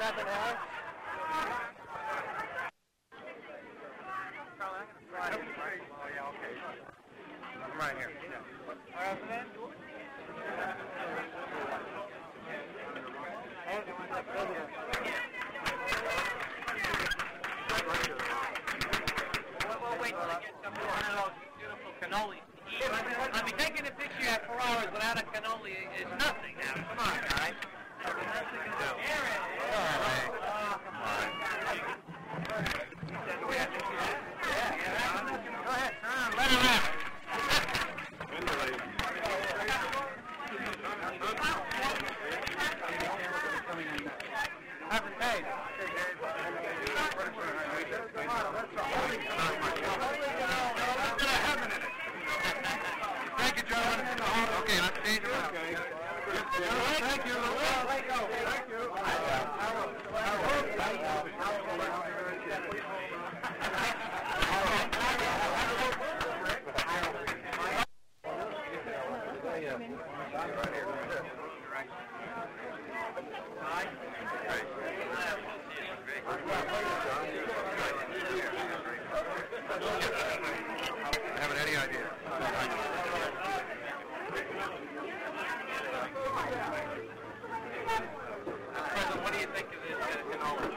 nothing, Howard? Oh, yeah, okay. I'm right here. President? Well, wait till I get some more of those beautiful cannolis to eat. I mean, taking a picture at 4 hours without a cannoli is nothing now. Come on, guys. Go ahead, son. Let her have it. Haven't paid. Thank you, gentlemen. Okay, let's change it around. Thank you. Thank I haven't any idea. President, what do you think of this cannoli?